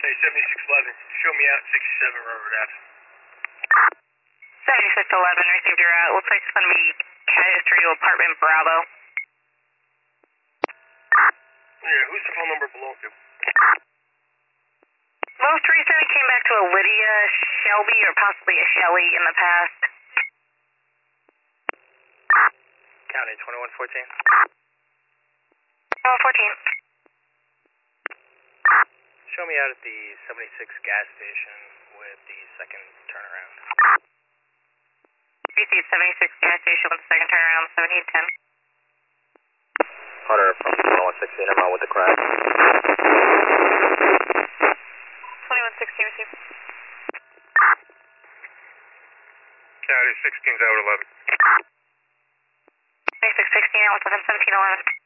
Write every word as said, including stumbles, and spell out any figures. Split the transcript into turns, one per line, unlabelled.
Hey, seventy-six eleven, show me out sixty-seven Railroad Ave.
seventy-six eleven, received your route. Looks like it's going to be Cadastro Apartment Bravo.
Yeah, who's the phone number belong to?
Most recently came back to a Lydia Shelby or possibly a Shelley in the past.
County twenty-one fourteen.
twenty-one fourteen.
Show me out at the seventy-six gas station with the second turnaround.
Received seventy-six gas station with the second turnaround, seventeen ten.
Hunter from twenty-one sixteen, I'm out with the crash.
twenty-one sixteen received.
County sixteen's out eleven.
twenty-six sixteen out with seventeen eleven.